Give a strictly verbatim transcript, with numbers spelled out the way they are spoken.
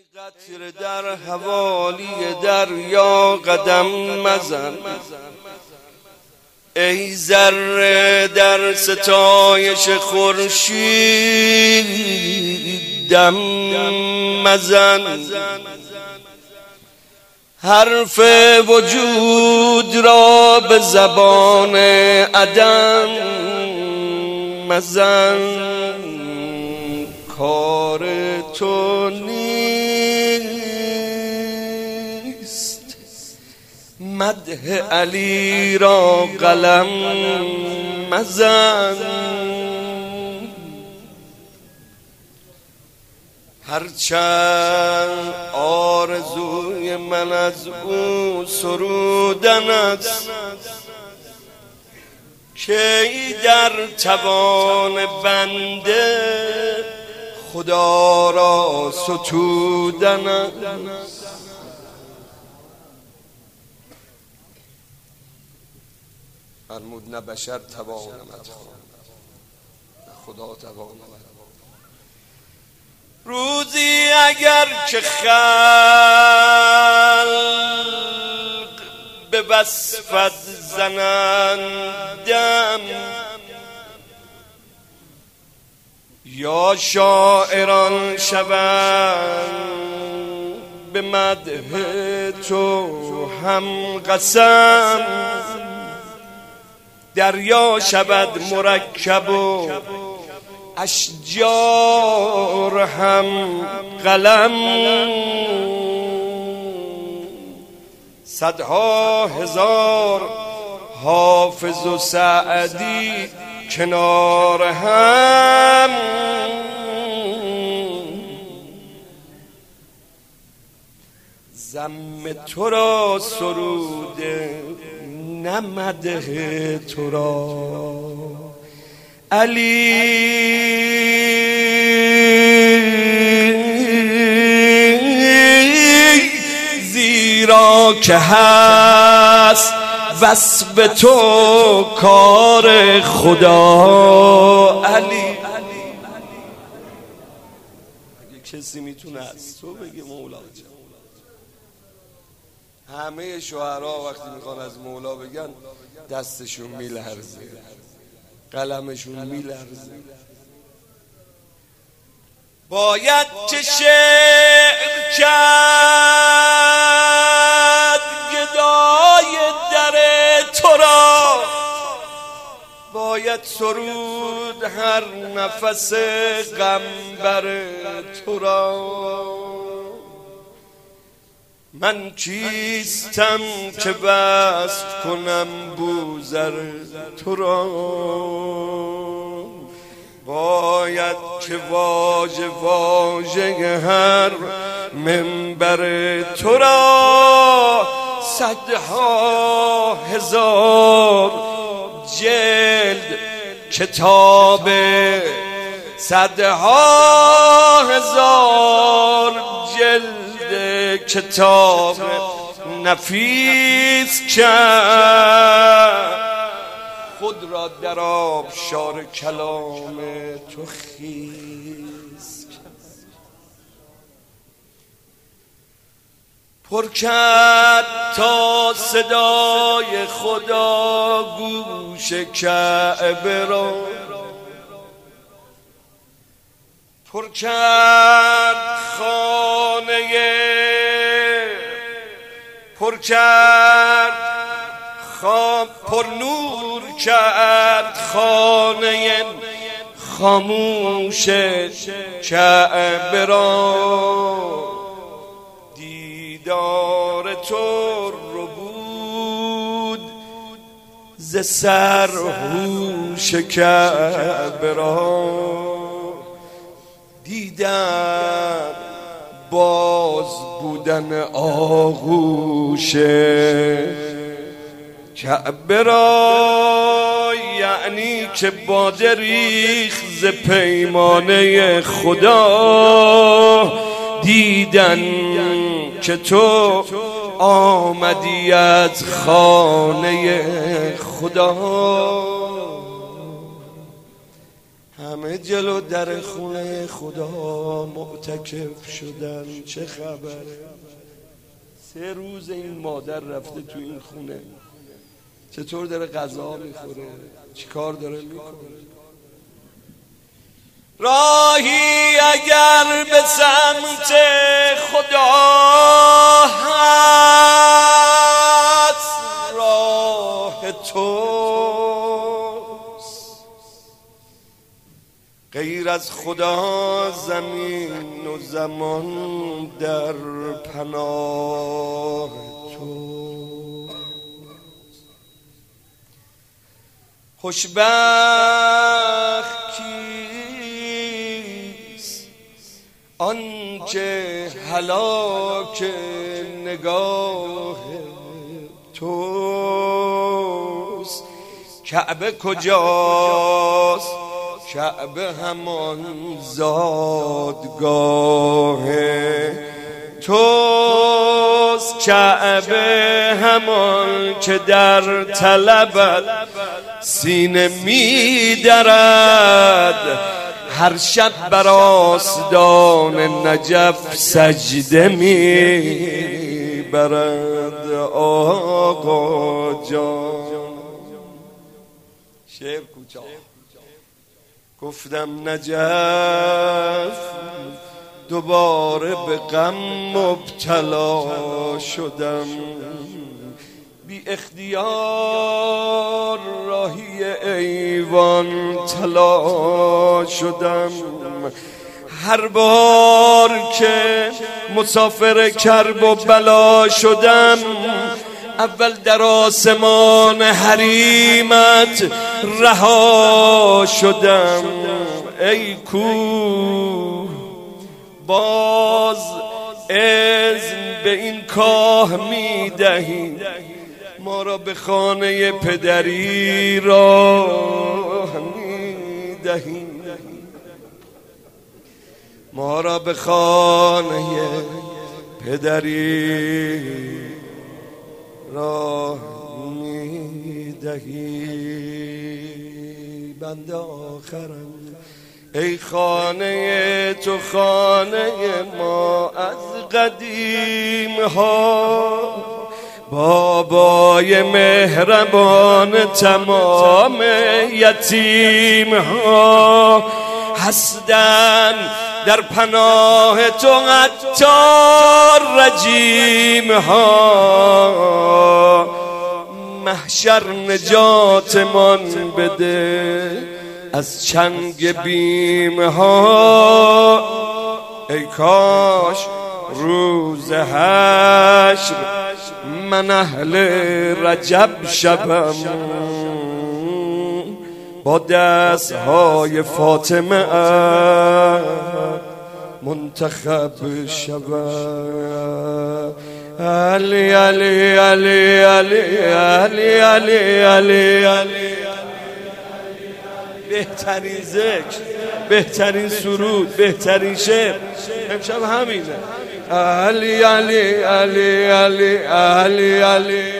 قطره در حوالی دریا قدم مزن، ای ذره در ستایش خورشید دم مزن. حرف وجود را به زبان عدم مزن، کار تو نیست مدح علی را قلم مزن. هرچند آرزوی من از او سرودن است، کی در توان بنده خدا را ستودن است. فرمود نه بشر تواند خدا تواند. روزی اگر که خلق به وصفت زنندم، یا شاعران شوند به مدح تو هم قسم، دریا شود مرکب و اشجار هم قلم. صدها هزار حافظ و سعدی کنار هم، ذم تو را سروده نه مدح تو را علی. زیرا که هست وصف تو کار خدا علی. اگه کسی میتونه از تو بگه مولا جان، همه شعرها وقتی میخوان از مولا بگن دستشون میلرزه، قلمشون میلرزه. باید که شعر کرد گدای در تو را، باید سرود هر نفس غم بر تو را. من کیستم که وصف کنم بوذر تو را، باید که واژه واژه هر منبر تو را صدها هزار جلد کتاب، صدها هزار جلد کتاب نفیس کرد، خود را در آبشار کلام تو خیس کرد. پر کرد تا صدای خدا گوش کعبه را، پر کرد خانه، پر کرد خام پر نور کرد خانه خاموش کعبه را. دیدار تو رو بود ز سر هوش کعبه را. دیدم باز بودن آغوش کعبه را، یعنی که باده ریخت ز پیمانه خدا. دیدن که تو آمدی از خانه خدا، همه جلو در خونه خدا معتکف شدن. چه خبره؟ سه روز این مادر رفته تو این خونه، چطور داره غذا میخوره، چی کار داره میکنه؟ راهی اگر به سمت خدا هست، راه توست. غیر از خدا زمین و زمان در پناه توست. خوشبخت کیست آنچه هلاک نگاه توست. کعبه کجاست؟ کعبه همان زادگاه توست. کعبه همان که در طلبت سینه می درد، هر شب بر آستان نجف سجده می برد. آقا جان شعر کوچا گفتم نجف دوباره به غم مبتلا شدم، بی اختیار راهی ایوان طلا شدم. هر بار که مسافر کرب و بلا شدم، اول در آسمان حریمت رها شدم. ای کوه باز اذن به این کاه می دهی، ما را به خانه پدری راه می دهی، ما را به خانه پدری راه می دهی. بنده آخرم ای خانه تو خانه ما از قدیم ها، بابای مهربان تمام یتیم ها هستن در پناه تو عطار رجیم ها. محشر نجاتمان بده از چنگ بیم ها، ای کاش روز حشر من اهل رجب شبم، با دستهای فاطمه منتخب شبم. علی علی علی علی علی علی علی علی. بهترین ذکر، بهترین سرود، بهترین شعر امشب همینه. علی علی علی علی علی علی